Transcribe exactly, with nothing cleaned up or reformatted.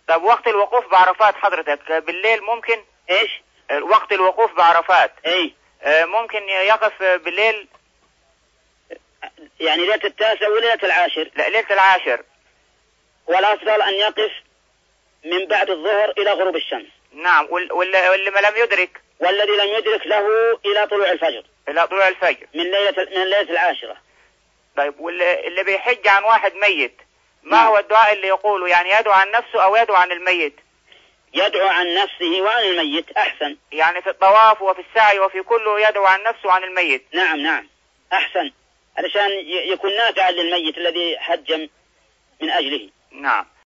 طب وقت الوقوف بعرفات حضرتك بالليل ممكن؟ ايش؟ وقت الوقوف بعرفات اي ممكن يقف بالليل؟ يعني ليلة التاسع وليلة العاشر؟ لا، ليلة العاشر. والأفضل أن يقف من بعد الظهر إلى غروب الشمس. نعم. واللي ما لم يدرك؟ والذي لم يدرك له إلى طلوع الفجر. إلى طلوع الفجر من ليلة من ليلة العاشرة. طيب، واللي بيحج عن واحد ميت ما هو الدعاء اللي يقوله؟ يعني يدعو عن نفسه أو يدعو عن الميت؟ يدعو عن نفسه وعن الميت أحسن. يعني في الطواف وفي السعي وفي كله يدعو عن نفسه وعن الميت؟ نعم نعم أحسن، علشان يكون نافعا للميت الذي حج من أجله. نعم.